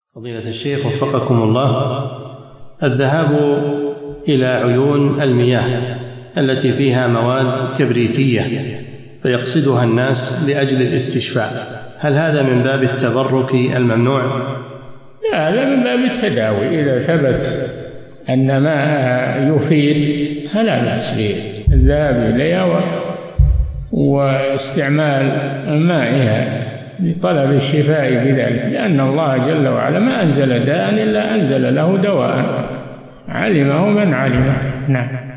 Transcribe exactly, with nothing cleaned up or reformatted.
فضيلة الشيخ وفقكم الله، الذهاب إلى عيون المياه التي فيها مواد كبريتية فيقصدها الناس لأجل الاستشفاء، هل هذا من باب التبرك الممنوع؟ لا، هذا من باب التداوي. إذا ثبت أن ما يفيد فلا بأس بالذهاب إليها واستعمال مائها لطلب الشفاء بذلك، لأن الله جل وعلا ما أنزل داء إلا أنزل له دواء علمه من علمه. نعم.